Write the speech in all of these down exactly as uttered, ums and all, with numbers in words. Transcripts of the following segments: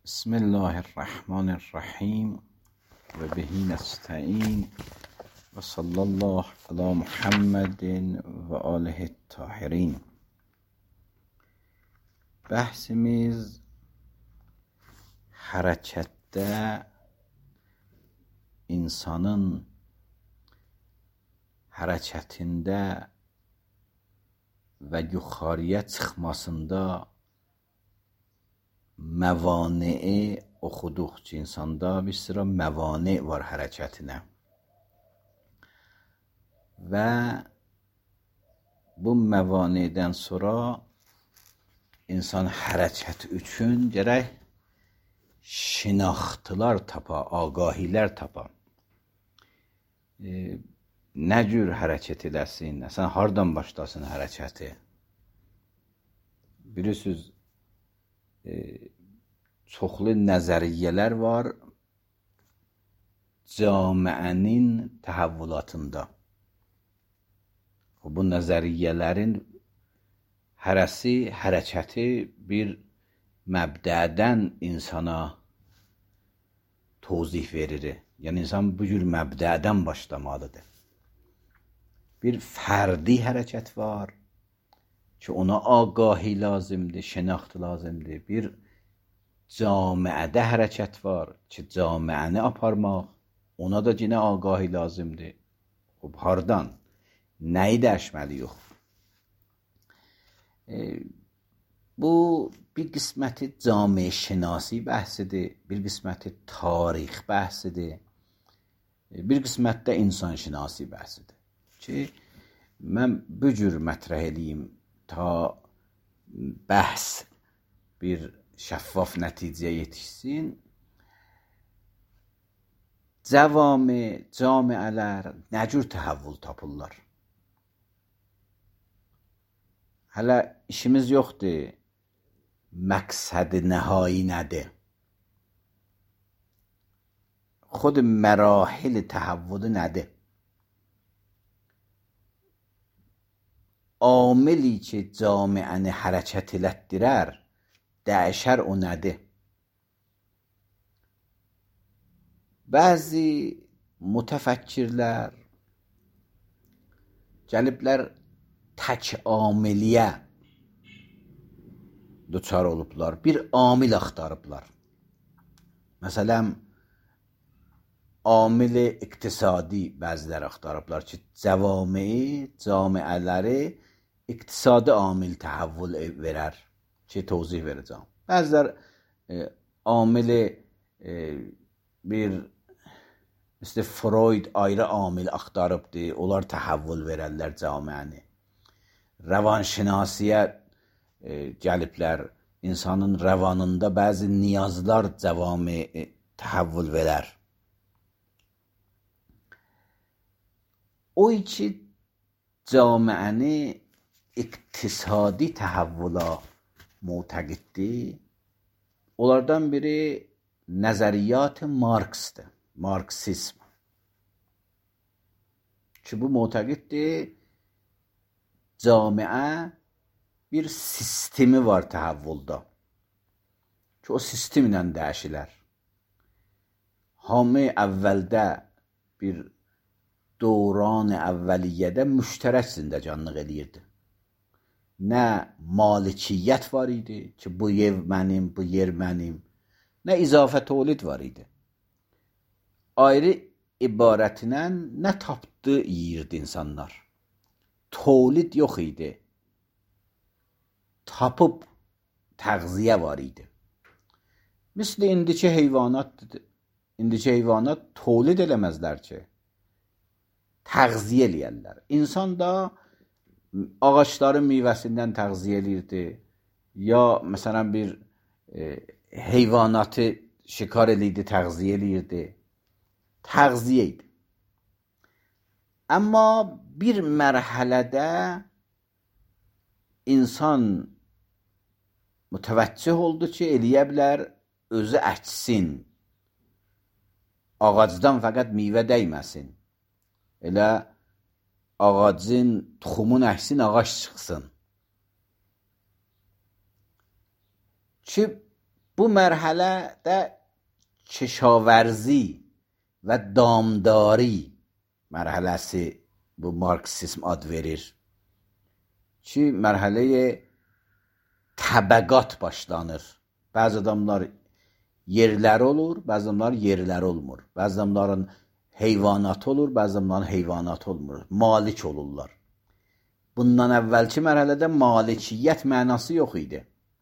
بسم الله الرحمن الرحیم و بهی نستعین و صلی الله علی محمد و آله الطاهرین. Bəhsimiz hərəkətdə insanın hərəkətində və yuxarıya çıxmasında məvane oxuduq ki, insanda bir sıra məvane var hərəkətinə və bu məvanedən sonra insan hərəkət üçün gərək şinaxtılar tapa, agahilər tapa. E, nə cür hərəkət edəsin, sən hardan başlasın hərəkəti? Bilirsiniz, e, çoxlu nəzəriyyələr var camiənin təhəvvülatında. Bu nəzəriyyələrin hərəsi, hərəkəti bir məbdədən insana tozih verir. Yəni, insan bu cür məbdədən başlamalıdır. Bir fərdi hərəkət var ki, ona agahi lazımdır, şənaxt lazımdır. Bir camiədə hərəkət var ki, camiəni aparmaq, ona da yenə agahi lazımdır. Xub, hardan? Nəyi dəşməliyik? E, bu bir qisməti cami şinasi bəhsidir, bir qisməti tarix bəhsidir, bir qismətdə insan şinasi bəhsidir ki, mən bu cür mətrəh edeyim ta bəhs bir şəffaf nəticəyə yetişsin. Cəvami, camiələr nə cür təhəvvül tapırlar? Hələ işimiz yoxdur, məqsəd nəhai nədir? Xud mərahil təhəvvülü nədir? Amili ki, camiəni hərəkət elətdirər, dəyişər o nədir? Bəzi mütəfəkkirlər gəliblər tək amiliyə duçar olublar, bir amil axtarıblar. Məsələn, amili iqtisadi bəzilər axtarıblar ki, cəvami, camiələri iqtisadi amil təhəvvül verər ki, tozih verəcəm. Bəzilər e, amili e, bir işte Freud ayrı amil axtarıbdır, onlar təhəvvül verərlər camiəni. Rəvanşinasiyə e, gəliblər, insanın rəvanında bəzi niyazlar cəvami e, təhəvvül verər. O ki, camiəni iqtisadi təhəvvüla muhtəqiddir. Onlardan biri nəzəriyyat Marksdır, Marksizm. Ki, bu muhtəqiddir, camiə bir sistemi var təhəvvülda. Ki, o sistemlə dəyişilər. Hamı əvvəldə bir dövran əvvəliyyədə müştərək zindəcanlıq edirdi. Nə malikiyyət var idi ki, bu ev mənim, bu yer mənim. Nə izafə tolid var idi. Ayrı ibarətinə nə tapdı yiyirdi insanlar. Tolid yox idi. Tapıb təğziyə var idi. Misli indiki heyvanatdır. İndiki heyvanat tolid eləməzlər ki, təğziyə eləyərlər. İnsan da ağaçların meyvəsindən təğziyə eləyirdi. Ya məsələn bir e, heyvanatı şikar eləyirdi, təğziyə eləyirdi. Təğziyə idi. Amma bir mərhələdə insan mütəvəccüh oldu ki, eləyə bilər özü əksin. Ağacdan fəqət meyvə dəyməsin. Elə ağacın tuxumun əksin, ağac çıxsın. Ki, bu mərhələdə kişaverzi və damdari mərhələsi bu Marksizm ad verir ki, mərhələyə təbəqat başlanır. Bəzi adamlar yerləri olur, bəzi adamlar yerləri olmur. Bəzi adamların heyvanatı olur, bəzi adamların heyvanatı olmur. Malik olurlar. Bundan əvvəlki mərhələdə malikiyyət mənası yox idi.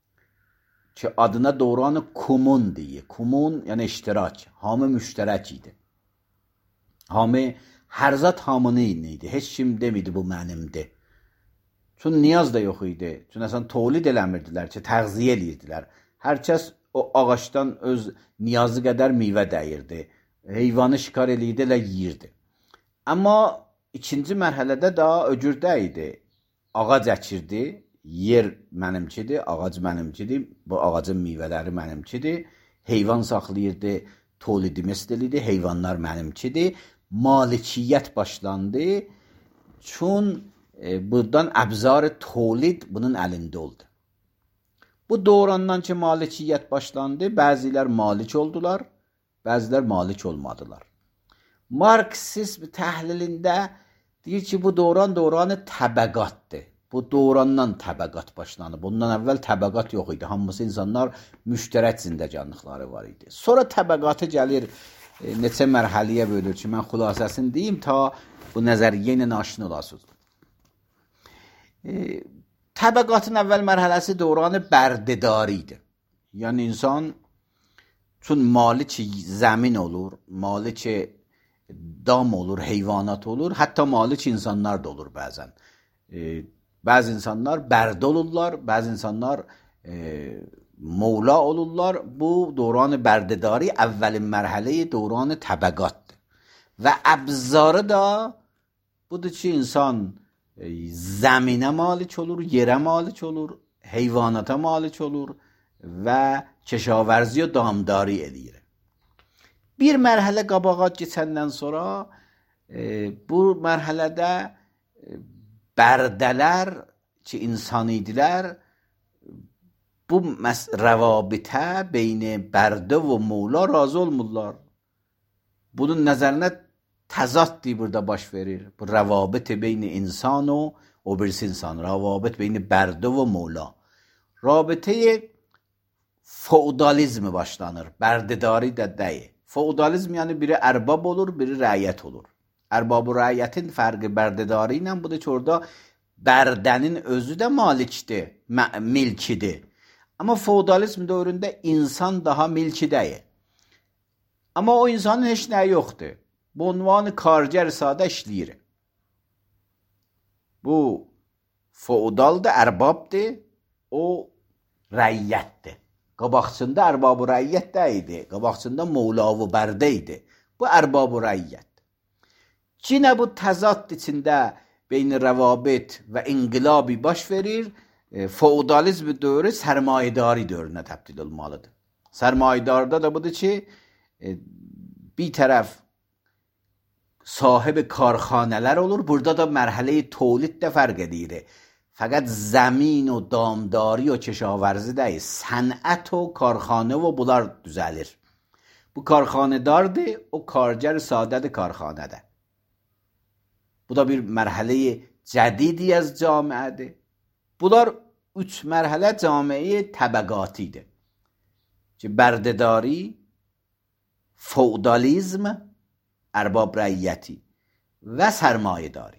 Ki adına doğranı kumun deyir. Kumun yəni iştirak. Hamı müştərək idi. Hamı, hər zat hamının idi. Heç kim demidi bu mənimdir. Çünki niyaz da yox idi. Çünki əsən tolid eləmirdilər ki, təğziyə eləyirdilər. Hər kəs o ağaçdan öz niyazı qədər meyvə dəyirdi. Heyvanı şikar eləyirdi, elə yiyirdi. Amma ikinci mərhələdə daha öcürdə idi. Ağac əkirdi, yer mənimkidir, ağac mənimkidir, bu ağacın meyvələri mənimkidir. Heyvan saxlayırdı, tolidi məsəliydi, heyvanlar mənimkidir. Malikiyyət başlandı. Çün e, buradan əbzar tolid bunun əlində oldu. Bu doğrandan ki malikiyyət başlandı, bəzilər malik oldular, bəzilər malik olmadılar. Marksizm təhlilində deyir ki, bu doğran doğranı təbəqatdır. Bu doğrandan təbəqat başlanıb. Bundan əvvəl təbəqat yox idi. Hamısı insanlar müştərək zindəcanlıqları var idi. Sonra təbəqatı gəlir, e, neçə mərhəliyə bölür ki, mən xülasəsini deyim, ta bu nəzəriyyə ilə aşina olasınız. E, təbəqatın əvvəl mərhələsi doğranı bərdedari idi. Yəni insan çün malik zəmin olur, malik dam olur, heyvanat olur, hətta malik insanlar da olur bəzən. E, bəzi insanlar bərdə olurlar, bəzi insanlar e, Mevla olurlar. Bu doğranı bərdedari əvvəlin mərhələyi doğranı təbəqatdır. Və əbzarı da budur ki, insan e, zəminə malik olur, yerə malik olur, heyvanata malik olur və keşaverzi və damdari eləyir. Bir mərhələ qabağa keçəndən sonra e, bu mərhələdə e, bərdələr ki insan idilər, bu rəvabitə beyni bərdə və Mevla razı olmurlar. Bunun nəzərinə təzaddi burada baş verir. Bu rəvabit beyni insan və o birisi insan. Rəvabit beyni bərdə və Mevla. Rabitəyə feodalizmi başlanır. Bərdedari də deyil. Feodalizm yəni biri ərbab olur, biri rəiyyət olur. Ərbab-ı rəiyyətin fərqi bərdedari ilə budur ki, orada bərdənin özü də malikdir, milkidir. Amma feodalizm dövründə insan daha milki deyil. Amma o insanın heç nəyi yoxdur. Bu unvanı kargər sadə işləyir. Bu feodaldır, ərbabdır, o rəiyyətdir. Qabaqçında ərbab-ı rəiyyət deyildi. Qabaqçında Mevla və bərdə idi. Bu ərbab-ı rəiyyət. Yine bu təzad içində beyni rəvabit və inqilabi baş verir, e, feodalizm dövrü sərmayedari dövrünə təbdil olmalıdır. Sərmayedarda da budur ki, e, bir tərəf sahibi karxanələr olur, burada da mərhələ-i tolid də fərq edir. Fəqət zəmin və damdari və keşaverzi deyil, sənət və karxanə və bunlar düzəlir. Bu karxanedardır, o kargər sadədir karxanədə. Bu da bir mərhələ-i cədidi az camiədir. Bunlar üç mərhələ camiə təbəqatidir. Ki, bərdedari, feodalizm, ərbab rəiyyəti və sərmayedari.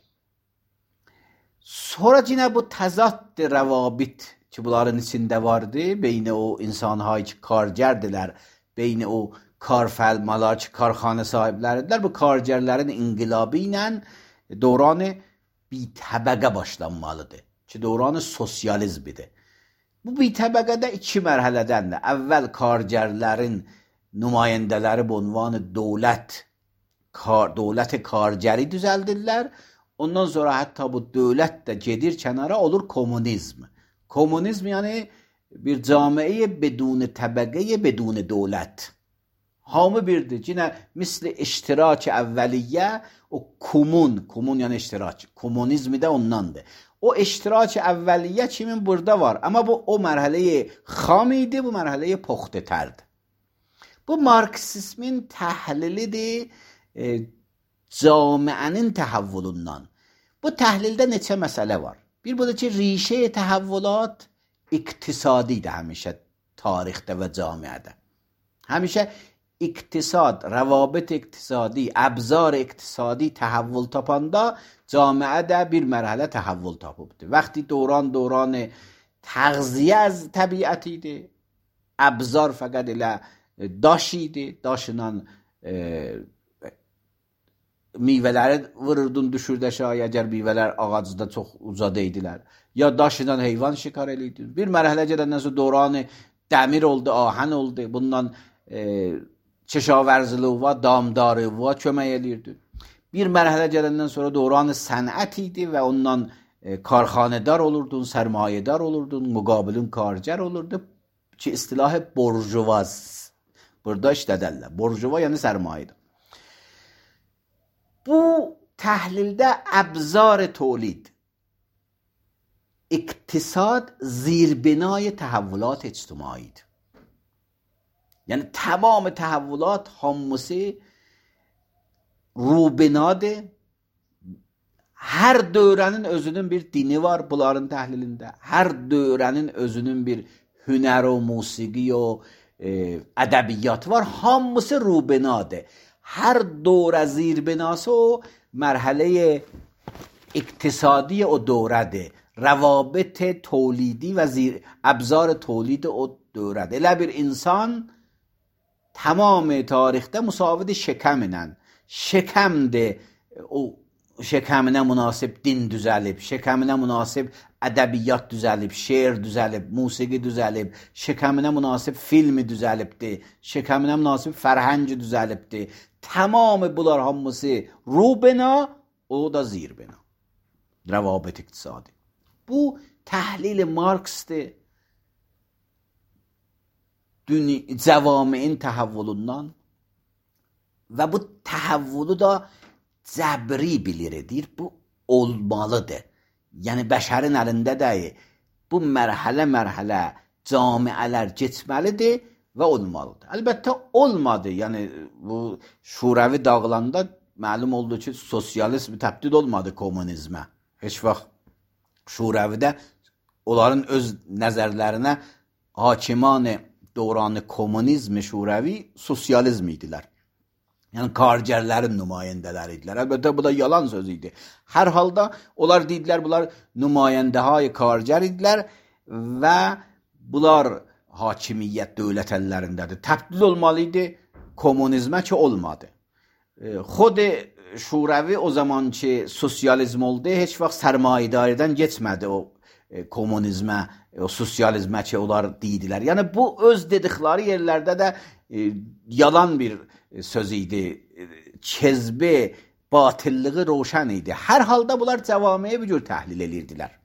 Sonra yine bu təzad rəvabit ki, bunların içində vardı, beyni o insanlar ki, kargərdirlər, beyni o karfəlmalar ki, karxanə sahibləridirlər, bu kargərlərin inqilabı ilə dövranı bir təbəqə başlanmalıdır ki, dövranı sosializmidir. Bu bir təbəqədə iki mərhələdəndir. Əvvəl kargərlərin nümayəndələri bu unvanı dövlət, kar, dövlət kargəri düzəldirlər. Ondan sonra hətta bu dövlət də gedir kənara, olur komünizm. Komünizm yəni bir camiə bedun təbəqə, bedun dövlət. Hamı birdir. Yine misli iştirak evveliye, o kumun, kumun yani iştirak. Komünizmi de ondandır. O iştirak evveliye kimin burada var. Ama bu o merhaleyi xam idi, bu merhaleyi poxte terdi. Bu Marksizmin təhlilidir e, camiənin təhəvvülündən. Bu təhlildə neçə məsələ var. Bir budur ki, rişə təhəvvülat iqtisadidir həmişə tarixdə və camiədə. Həmişə iqtisad, rəvabit iqtisadi, əbzar iqtisadi təhəvvül tapanda camiə də bir mərhələ təhəvvül tapıbdır. Vəqti döran döran təğziyə az təbiət idi. Əbzar fəqət elə daş idi. Daşla e, meyvələri vururdun düşürdü aşağıya, əgər meyvələr ağacda çox uzadı idilər. Ya daşla heyvan şikar edirdin. Bir mərhələ gedəndən sonra döranı dəmir oldu, ahən oldu. Bundan e, çeşaverziliğe, damdarlığa kömək elirdi. Bir mərhələ gələndən sonra döranı sənət idi və ondan e, karxanedar olurdun, sərmayedar olurdun, müqabilin kargər olurdu ki, istilahı borjuvaz. Burada işlədərlər. Borjuva yəni sərmayedar. Bu təhlildə əbzar tolid, iktisad zirbinay təhəvvülat ictimaidir. Yəni tamam təhəvvülat hamısı rubinadır. Hər dövrənin özünün bir dini var bunların təhlilində. Hər dövrənin özünün bir hünər o, musiqi o, e, ədəbiyyat var. Hamısı rubinadır. Hər dövrə zirbinası o mərhələ iktisadi o dövrədir. Rəvabit تولیدی و زیر ابزار تولید o dövrədir. Elə bir insan tamam tarixdə müsavid şəkəminən, şəkəmdir, o şəkəminə münasib din düzəlib, şəkəminə münasib ədəbiyyat düzəlib, şeir düzəlib, musiqi düzəlib, şəkəminə münasib filmi düzəlibdir, şəkəminə münasib fərhəngi düzəlibdir. Tamamı bunlar hamısı rubina, o da zirbina. Rəvabit iqtisadi. Bu təhlil Marks'dır. Cəvamiin təhəvvülündən və bu təhəvvülü da cəbri bilir edir. Bu olmalıdır. Yəni bəşərin əlində deyil. Bu mərhələ mərhələ camiələr keçməlidir və olmalıdır. Əlbəttə olmadı. Yəni bu şurəvi dağılanda məlum oldu ki, sosializm təbdil olmadı komünizmə. Heç vaxt şurəvidə onların öz nəzərlərinə hakimanı dövranı komünizmi şurəvi sosializm idilər. Yəni kargərlərin nümayəndələri idilər. Əlbəttə bu da yalan söz idi. Hər halda onlar dedilər bunlar nümayəndəhay kargər idilər və bunlar hakimiyyət dövlət əllərindədir. Təbdil olmalıydı komünizmə ki olmadı. Xod şurəvi o zaman ki sosializm oldu, heç vaxt sərmayədarədən keçmədi o komünizmə, o sosializmə ki onlar dedilər. Yəni bu öz dedikləri yerlərdə də e, yalan bir söz idi. Kezbi, batıllığı roşan idi. Hər halda bunlar cəvamiyə bir cür təhlil edirdilər.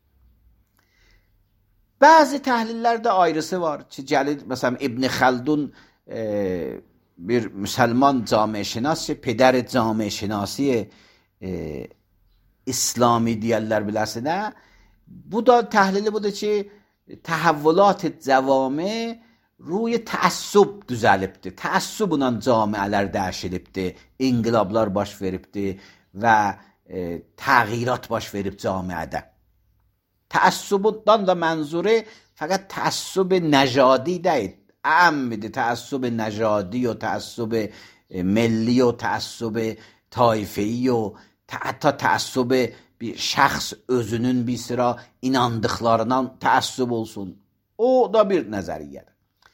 Bəzi təhlillər də ayrısı var ki, gəlir məsələn İbn Xəldun e, bir müsəlman camiəşünas, pədər camiəşünasi e, İslami deyərlər biləsinə. Bu da təhlili budur ki, təhəvvülat cəvami ruy təəssüb düzəlibdir. Təəssüblə camiələr dəyişilibdir, inqilablar baş veribdir və e, təğyirat baş verib camiədə. Təəssübdən da mənzuri fəqət təəssüb nəcadi deyil. Əmmidir təəssüb nəcadi o təəssüb milli o təəssüb tayfeyi o hətta təəssüb bir şəxs özünün bir sıra inandıqlarından təəssüb olsun. O da bir nəzəriyyədir.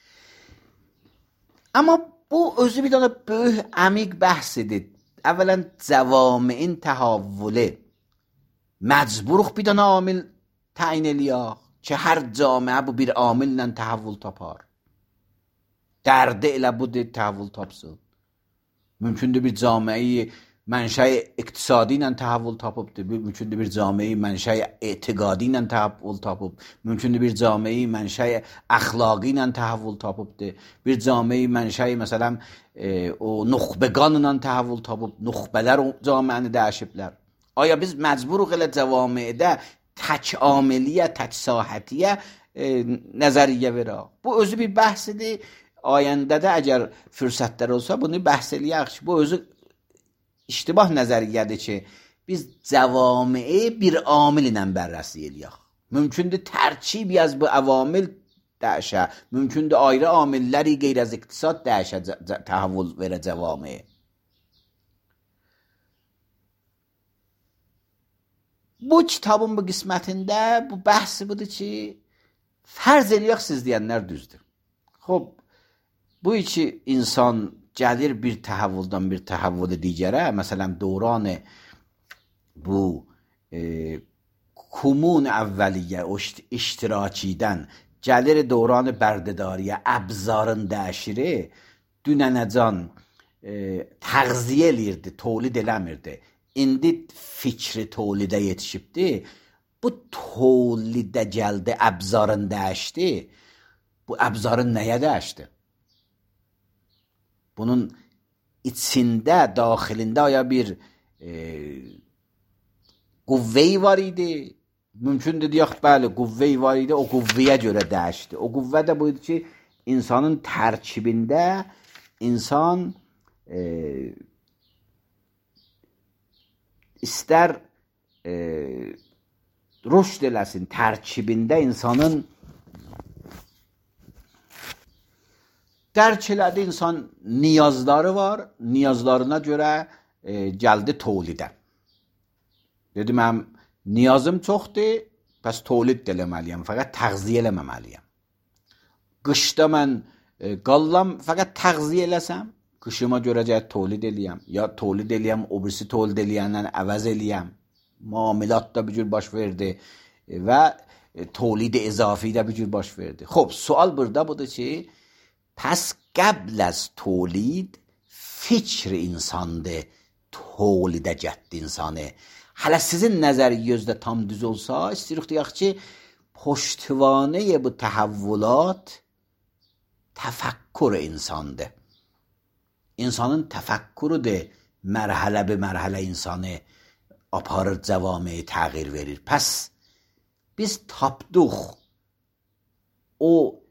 Amma bu özü bir dənə böyük əmiq bəhsidir. Əvvələn cəvamiin təhəvvülü. Məcburuq bir dənə amil təyin eləyək ki, hər camiə bu bir amillə təhəvvül tapar. Dərdi elə budur, təhəvvül tapsın. Mümkündür bir camiəyi mənşəy iqtisadi ilə təhəvvül tapıbdır, mümkündür bir cameyi mənşəy etiqadi ilə təhəvvül tapıb, mümkündür bir cameyi mənşəy əxlaqi ilə təhəvvül tapıbdır, bir cameyi mənşəy məsələn e, o nuxbeqan ilə təhəvvül tapıb, nuxbələr o caməni dəyişiblər. Aya biz məcburuq elə cəvamiədə tək amiliyə, tək sahətiyə e, nəzəriyyə verək. Bu özü bir bəhsidir. Ayəndədə əgər fürsətlər olsa bunu bəhs eləyək. Bu özü iştibah nəzəriyyədir ki, biz cəvamiə bir amil ilə bərrəsi eləyək. Mümkündür tərkib az bu əvamil dəyişə, mümkündür ayrı amilləri qeyr az iqtisad dəyişə, təhəvvül verə cəvamiə. Bu kitabın bu qismətində bu bəhsi budur ki, fərz eləyək siz deyənlər düzdür. Xob, bu iki insan gəlir bir təhəvvüldən bir təhəvvülü digərə, məsələn dövran bu e, kumun əvvəliyyə, o iştirakidən gəlir dövran bərdədariyə, əbzarın dəyişiri, dünənəcan e, təğziyə eləyirdi, tolid eləmirdi. İndi fikri tolidə yetişibdi, bu tolidə gəldi, əbzarın dəyişdi, bu əbzarın nəyə dəyişdi? Bunun içində, daxilində aya bir e, qüvvəyi var idi. Mümkündür deyək, bəli, qüvvəyi var idi, o qüvvəyə görə dəyişdi. O qüvvə də buydu ki, insanın tərkibində insan e, istər e, rüşd eləsin, tərkibində insanın dərk elədi, insan niyazları var, niyazlarına görə e, gəldi tolidə. Dedi, mən niyazım çoxdur, pəs tolid də eləməliyəm, fəqət təğziyə eləməməliyəm. Qışda mən e, qallam, fəqət təğziyə eləsəm, qışıma görə gəl tolid eləyəm, ya tolid eləyəm, o birisi tolid eləyəndən əvəz eləyəm. Muamilat da bir cür baş verdi e, və e, tolid izafi də bir cür baş verdi. Xob, sual burada budur ki, pəs qəbl az tolid fikr insandır, tolidə gətdi insanı. Hələ sizin nəzəriyyəzdə tam düz olsa, istəyirik deyək ki, poştivanəyə bu təhəvvülat təfəkkür insandır. İnsanın təfəkkürüdür, mərhələ bir mərhələ insanı aparır, cəvamiyə təğyir verir. Pəs biz tapdıq o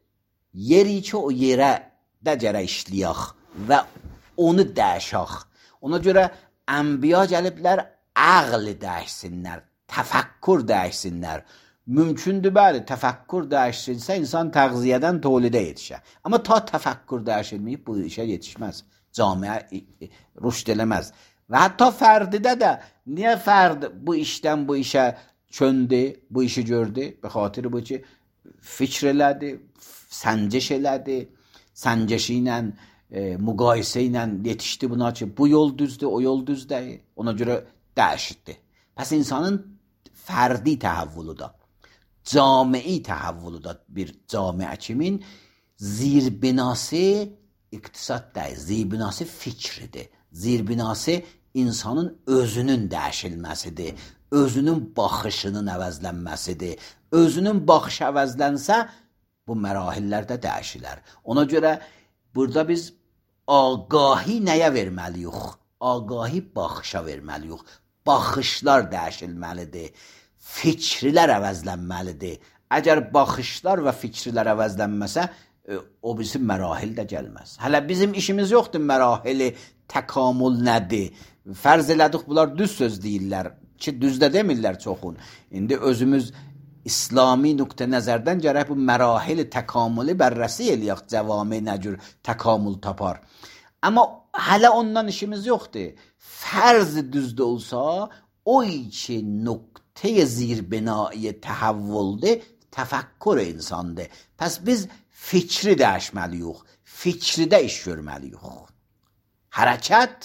yeri ki, o yerə də gərə işləyək və onu dəyişək. Ona görə ənbiya gəliblər, əql dəyişsinlər, təfəkkür dəyişsinlər. Mümkündür, bəli, təfəkkür dəyişsinsə, insan təğziyyədən tolidə yetişər. Amma ta təfəkkür dəyişilməyib, bu işə yetişməz. Camiə rüşd eləməz. Və hətta fərdidə də, niyə fərd bu işdən bu işə çöndü, bu işi gördü? Be xatir bu ki, fikr elədi, səncəş elədi, səncəşi ilə, e, müqayisə ilə yetişdi buna ki, bu yol düzdür, o yol düz deyil. Ona görə dəyişdi. Pəs insanın fərdi təhəvvülü da, cami'i təhəvvülü da bir camiə kimin zirbinası iqtisad deyil, zirbinası fikridir. Zirbinası insanın özünün dəyişilməsidir, özünün baxışının əvəzlənməsidir. Özünün baxışı əvəzlənsə, bu mərahillərdə dəyişilər. Ona görə burada biz ağahi nəyə verməliyik? Ağahi baxışa verməliyik. Baxışlar dəyişilməlidir. Fikrilər əvəzlənməlidir. Əgər baxışlar və fikrilər əvəzlənməsə, o bizim mərahil də gəlməz. Hələ bizim işimiz yoxdur mərahili təkamül nədir? Fərz elədik, bunlar düz söz deyirlər ki, düz də demirlər çoxun. İndi özümüz İslami nöqtə nəzərdən gərək bu mərahili təkamülü bərrəsi eləyək, cəvami nə cür təkamül tapar. Amma hələ ondan işimiz yoxdur. Fərz düzdə olsa, o iki nöqtəyə zirbinaiyə təhəvvüldür, təfəkkür insandır. Pəs biz fikri dəyişməliyik, fikridə iş görməliyik. Hərəkət,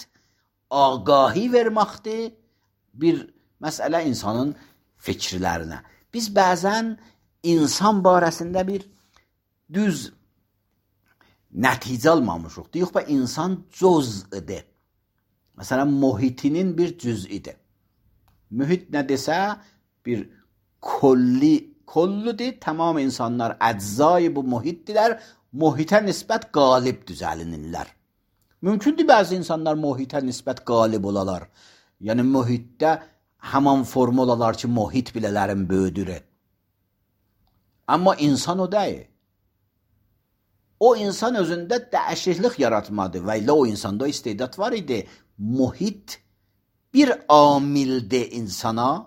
ağahi verməkdir bir məsələ insanın fikirlərinə. Biz bəzən insan barəsində bir düz nəticə almamışıq. Deyək, insan cüzdür. Məsələn, mühitinin bir cüz'idir. Mühit nə desə bir kolli, kolludur. Tamam insanlar əczayı bu mühitdirlər. Mühitə nisbət qalib düzəlinirlər. Mümkündür bəzi insanlar mühitə nisbət qalib olalar. Yəni mühitdə həman formulalar ki, mühit bilələrin böyüdür. Amma insan o deyil. O insan özündə dəyişiklik yaratmadı və ilə o insanda istedad var idi. Mühit bir amildir insana,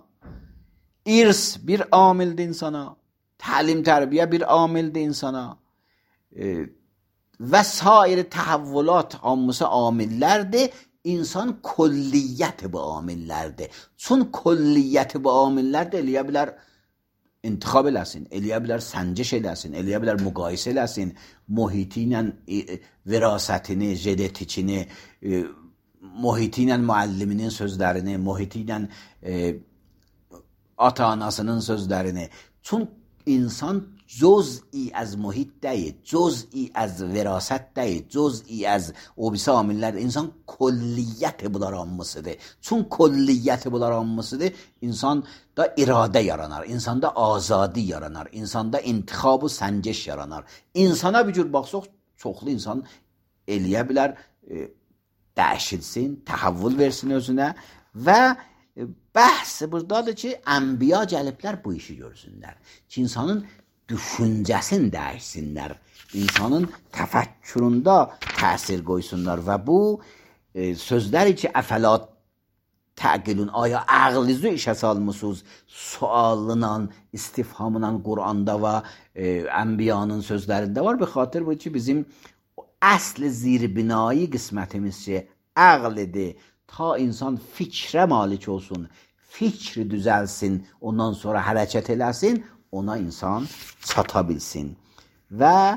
irs bir amildir insana, təlim tərbiyə bir amildir insana e, və sair təhəvvülat hamısı amillərdir. İnsan kolliyyəti bu amillərdir. Çün kolliyyəti bu amillərdir, eləyə bilər intixab eləsin, eləyə bilər sənciş eləsin, eləyə bilər müqayisə eləsin, mühiti ilə e, virasətini, genetikini, e, mühiti ilə müəlliminin sözlərini, mühiti ilə e, ata-anasının sözlərini. Çün insan cüz'i az mühit deyil, cüz'i az virasət deyil, cüz'i az o birisi amillər. İnsan kolliyyəti bunlar hamısıdır. Çün kolliyyəti bunlar hamısıdır, insanda iradə yaranar, insanda azadi yaranar, insanda intixabı sənceş yaranar. İnsana bir cür baxsaq, çoxlu insan eləyə bilər, e, dəyişilsin, təhəvvül versin özünə və e, bəhs buradadır ki, ənbiya gəliblər bu işi görsünlər. Ki, insanın düşüncəsini dəyişsinlər, insanın təfəkküründə təsir qoysunlar və bu e, sözləri ki, əfəlat təqilun, aya ağlınızı işə salmısınız sualıyla, istifhamla Quranda və e, ənbiyanın sözlərində var. Bir xatir bu ki, bizim əsl zirbinayi qismətimiz ki, ağlidir. Ta insan fikrə malik olsun, fikri düzəlsin, ondan sonra hərəkət eləsin, ona insan çata bilsin. Və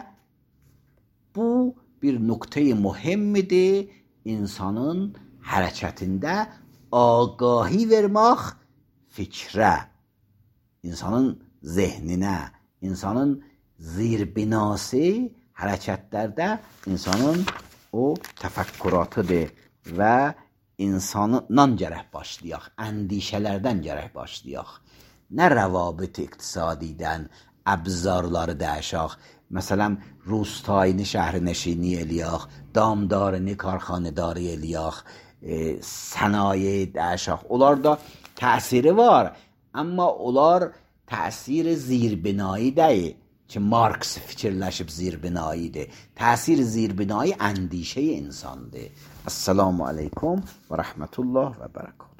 bu bir nöqtəyi mühimmidir, insanın hərəkətində ağahi vermək fikrə, insanın zehninə, insanın zirbinası hərəkətlərdə insanın o təfəkküratıdır və insandan gərək başlayaq, əndişələrdən gərək başlayaq. Nə rəvabit iqtisadidən əbzarları dəyişək. Məsələn, rustayını şəhrinəşini eləyək, damdarını karxanədarı eləyək, e, sənaye dəyişək. Onlarda təsiri var, amma onlar təsiri zirbinayı deyil ki, Marks fikirləşib zirbinayidir. Təsir zirbinayi əndişəyi insandır. Assalamu aleykum və rəhmətullah və bərəkət.